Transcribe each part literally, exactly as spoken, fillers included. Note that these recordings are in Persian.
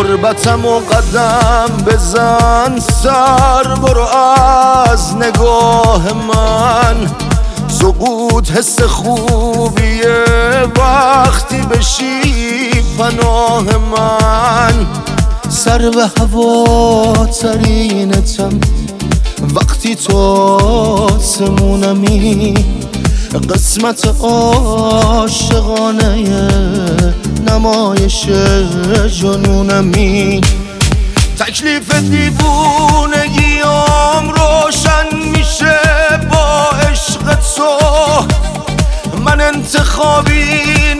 غربتم و قدم بزن سر برو از نگاه من. سقوط حس خوبیه وقتی بشی پناه من. سر به هوا ترینتم وقتی تو آسمونمی. قسمت عاشقانه نمایش جنونمی. تکلیف دیوونگیام روشن میشه با عشق تو. من انتخابی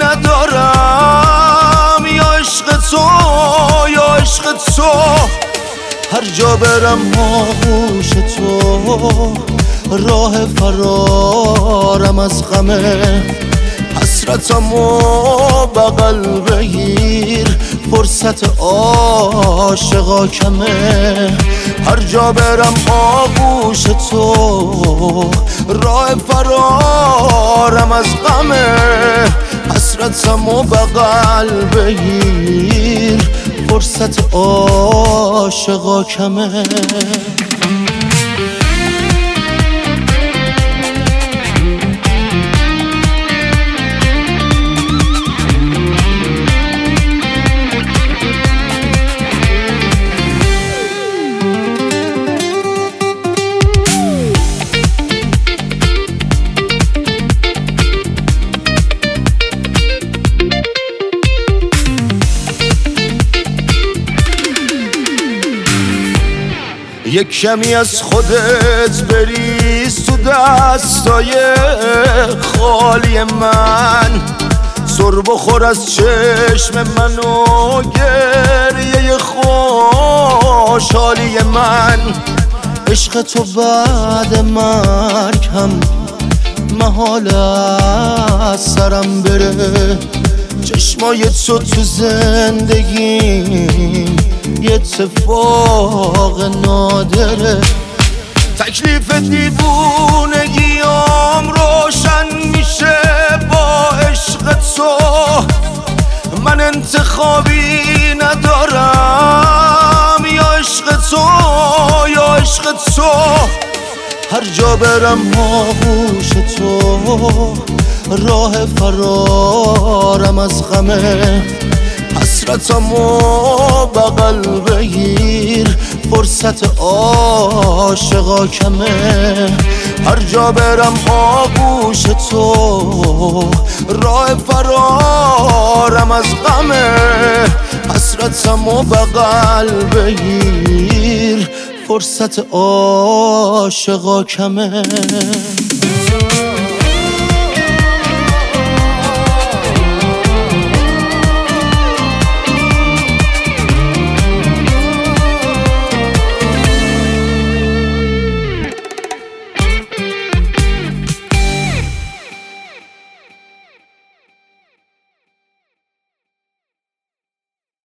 ندارم یا عشق تو یا عشق تو. هر جا برم آغوش تو راه فرارم از غمه. حسرتمو بغل بگیر فرصت عاشقا کمه. هر جا برم آغوش تو راه فرارم از غمه. حسرتمو بغل بگیر فرصت عاشقا کمه. یک کمی از خودت بریز تو دستای خالی من. سر بخور از چشم من و گریه خوشحالی من. عشق تو بعد مرگ هم محال از سرم بره. چشمای تو تو زندگیم یه اتفاق نادره. تکلیف دیوونگیام روشن میشه با عشق تو. من انتخابی ندارم یا عشق تو یا عشق تو. هر جا برم آغوش تو راه فرارم از غمه. حسرتمو بغل بگیر فرصت عاشقا کمه. هر جا برم آغوش تو راه فرارم از غمه. حسرتمو بغل بگیر فرصت عاشقا کمه.